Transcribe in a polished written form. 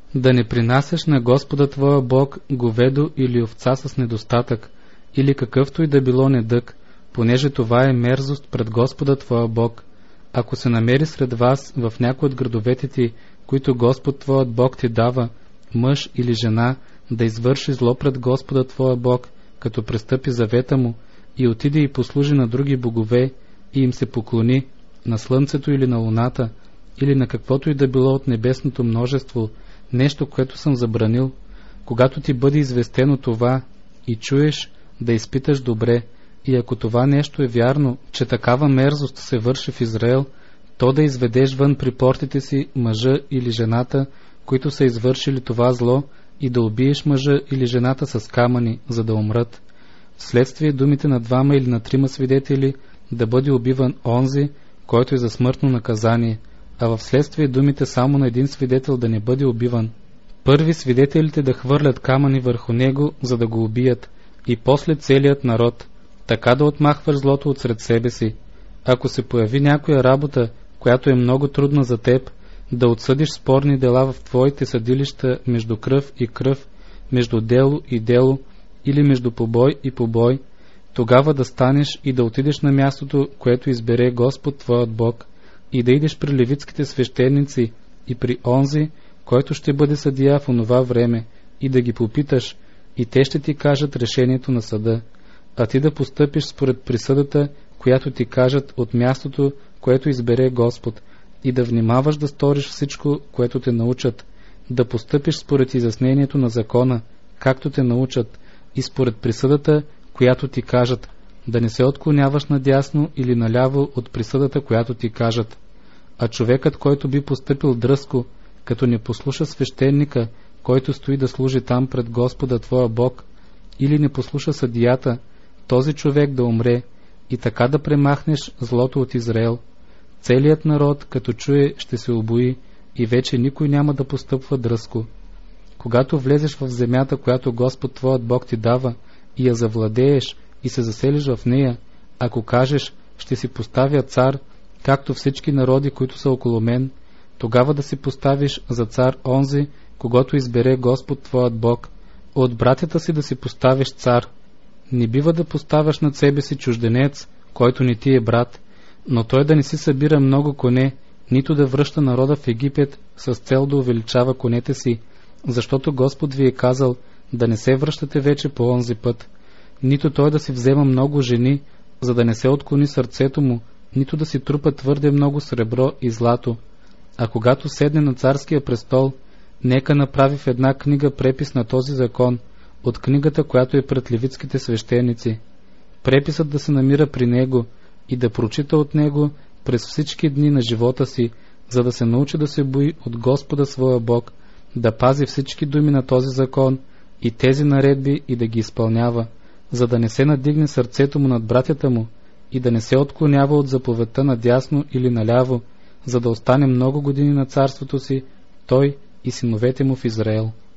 да не принасяш на Господа твоя Бог говедо или овца с недостатък, или какъвто и да било недък, понеже това е мерзост пред Господа твоя Бог. Ако се намери сред вас в някой от градовете ти, които Господ твоят Бог ти дава, мъж или жена, да извърши зло пред Господа твоя Бог, като престъпи завета му, и отиде и послужи на други богове, и им се поклони, на слънцето или на луната, или на каквото и да било от небесното множество, нещо, което съм забранил, когато ти бъде известено това и чуеш, да изпиташ добре, и ако това нещо е вярно, че такава мерзост се върши в Израел, то да изведеш вън при портите си мъжа или жената, които са извършили това зло, и да убиеш мъжа или жената с камъни, за да умрат. Вследствие думите на 2 или на 3 свидетели да бъде убиван онзи, който е за смъртно наказание, а в следствие думите само на 1 свидетел да не бъде убиван. Първи свидетелите да хвърлят камъни върху него, за да го убият, и после целият народ, така да отмахваш злото от сред себе си. Ако се появи някоя работа, която е много трудна за теб, да отсъдиш спорни дела в твоите съдилища между кръв и кръв, между дело и дело, или между побой и побой, тогава да станеш и да отидеш на мястото, което избере Господ твоят Бог, и да идеш при левитските свещеници и при онзи, който ще бъде съдия в онова време, и да ги попиташ, и те ще ти кажат решението на съда, а ти да постъпиш според присъдата, която ти кажат от мястото, което избере Господ, и да внимаваш да сториш всичко, което те научат, да постъпиш според изяснението на закона, както те научат, и според присъдата, която ти кажат, да не се отклоняваш надясно или наляво от присъдата, която ти кажат. А човекът, който би постъпил дръзко, като не послуша свещеника, който стои да служи там пред Господа твоя Бог, или не послуша съдията, този човек да умре, и така да премахнеш злото от Израел. Целият народ, като чуе, ще се обои, и вече никой няма да постъпва дръзко. Когато влезеш в земята, която Господ твоят Бог ти дава, и я завладееш, и се заселиш в нея, ако кажеш, ще си поставя цар, както всички народи, които са около мен, тогава да си поставиш за цар онзи, когато избере Господ твоят Бог, от братята си да си поставиш цар. Не бива да поставяш над себе си чужденец, който не ти е брат, но той да не си събира много коне, нито да връща народа в Египет с цел да увеличава конете си, защото Господ ви е казал да не се връщате вече по онзи път, нито той да си взема много жени, за да не се отклони сърцето му, нито да си трупа твърде много сребро и злато. А когато седне на царския престол, нека направи в една книга препис на този закон, от книгата, която е пред левитските свещеници. Преписът да се намира при него и да прочита от него през всички дни на живота си, за да се научи да се бои от Господа своя Бог, да пази всички думи на този закон и тези наредби и да ги изпълнява, за да не се надигне сърцето му над братята му и да не се отклонява от заповедта надясно или наляво, за да остане много години на царството си, той и синовете му в Израел.